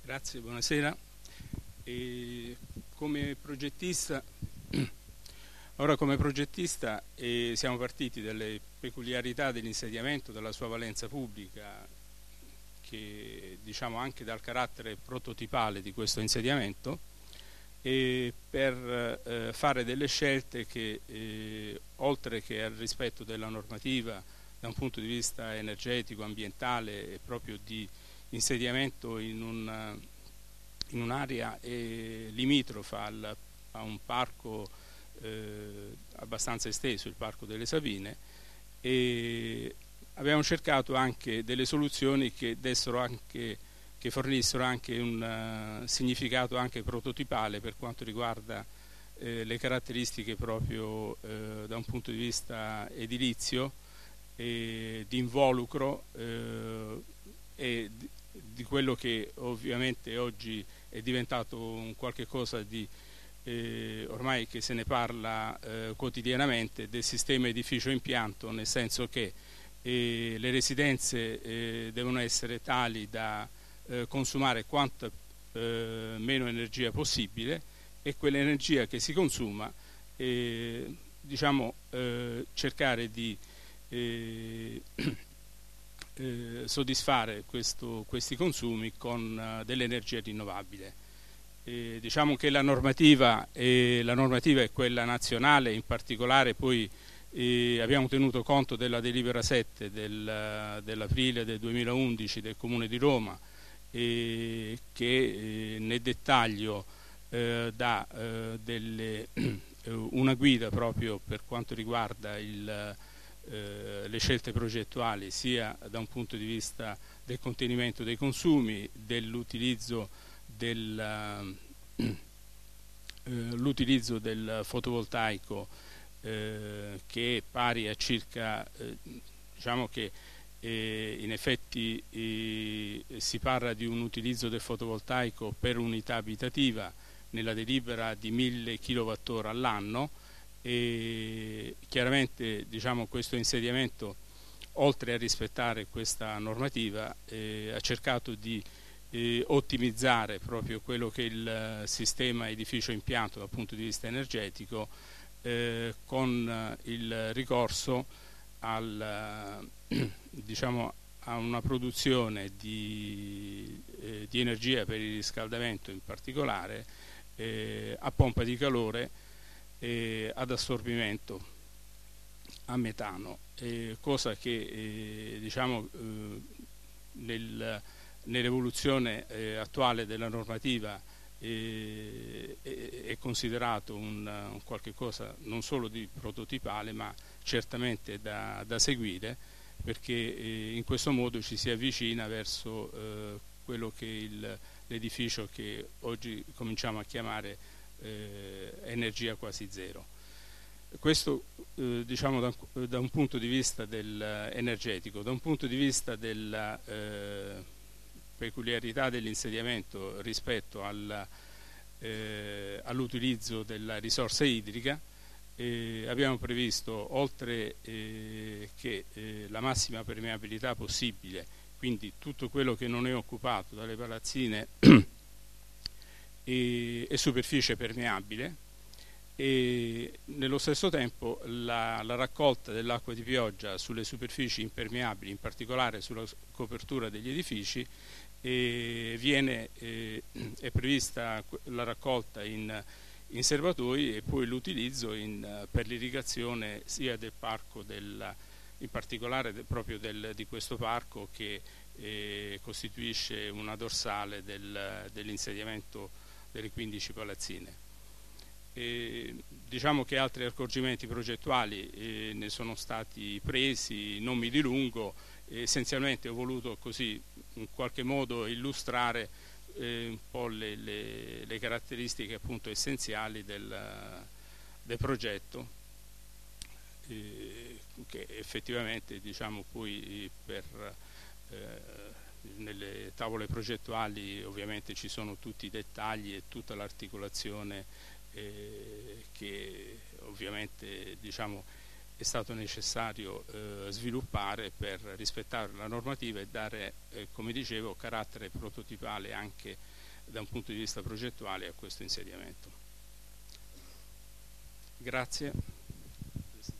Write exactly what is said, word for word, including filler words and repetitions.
Grazie, buonasera. E come progettista, ora come progettista eh, siamo partiti dalle peculiarità dell'insediamento, dalla sua valenza pubblica, che diciamo anche dal carattere prototipale di questo insediamento, e per eh, fare delle scelte che eh, oltre che al rispetto della normativa da un punto di vista energetico, ambientale e proprio di insediamento in un in un'area eh, limitrofa al, a un parco eh, abbastanza esteso, il Parco delle Sabine, e abbiamo cercato anche delle soluzioni che dessero anche, che fornissero anche un uh, significato anche prototipale per quanto riguarda eh, le caratteristiche proprio eh, da un punto di vista edilizio e di involucro eh, e di, di quello che ovviamente oggi è diventato un qualche cosa di eh, ormai che se ne parla eh, quotidianamente, del sistema edificio impianto, nel senso che eh, le residenze eh, devono essere tali da eh, consumare quanta eh, meno energia possibile, e quell'energia che si consuma eh, diciamo eh, cercare di eh, Eh, soddisfare questo, questi consumi con uh, dell'energia rinnovabile. Eh, diciamo che la normativa, eh, la normativa è quella nazionale, in particolare poi eh, abbiamo tenuto conto della delibera sette del, dell'aprile del duemilaundici del Comune di Roma, eh, che eh, nel dettaglio eh, dà eh, delle, una guida proprio per quanto riguarda il Eh, le scelte progettuali, sia da un punto di vista del contenimento dei consumi, dell'utilizzo del, eh, l'utilizzo del fotovoltaico eh, che è pari a circa, eh, diciamo che eh, in effetti eh, si parla di un utilizzo del fotovoltaico per unità abitativa nella delibera di mille chilowattora all'anno. E chiaramente diciamo, questo insediamento, oltre a rispettare questa normativa, eh, ha cercato di eh, ottimizzare proprio quello che è il sistema edificio impianto dal punto di vista energetico, eh, con il ricorso al, diciamo, a una produzione di, eh, di energia per il riscaldamento, in particolare eh, a pompa di calore Eh, ad assorbimento a metano, eh, cosa che eh, diciamo eh, nel, nell'evoluzione eh, attuale della normativa eh, è, è considerato un, un qualche cosa non solo di prototipale, ma certamente da, da seguire, perché eh, in questo modo ci si avvicina verso eh, quello che è l'edificio che oggi cominciamo a chiamare Eh, energia quasi zero. Questo eh, diciamo da, da un punto di vista del, eh, energetico. Da un punto di vista della eh, peculiarità dell'insediamento rispetto alla, eh, all'utilizzo della risorsa idrica, eh, abbiamo previsto, oltre eh, che eh, la massima permeabilità possibile, quindi tutto quello che non è occupato dalle palazzine e, e superficie permeabile, e nello stesso tempo la, la raccolta dell'acqua di pioggia sulle superfici impermeabili, in particolare sulla copertura degli edifici, e viene, eh, è prevista la raccolta in, in serbatoi e poi l'utilizzo in, per l'irrigazione sia del parco, del, in particolare de, proprio del, di questo parco che eh, costituisce una dorsale del, dell'insediamento delle quindici palazzine. E diciamo che altri accorgimenti progettuali eh, ne sono stati presi, non mi dilungo, eh, essenzialmente ho voluto così in qualche modo illustrare eh, un po' le, le, le caratteristiche appunto essenziali del, del progetto, eh, che effettivamente diciamo poi per eh, nelle tavole progettuali ovviamente ci sono tutti i dettagli e tutta l'articolazione eh, che ovviamente diciamo è stato necessario eh, sviluppare per rispettare la normativa e dare, eh, come dicevo, carattere prototipale anche da un punto di vista progettuale a questo insediamento. Grazie.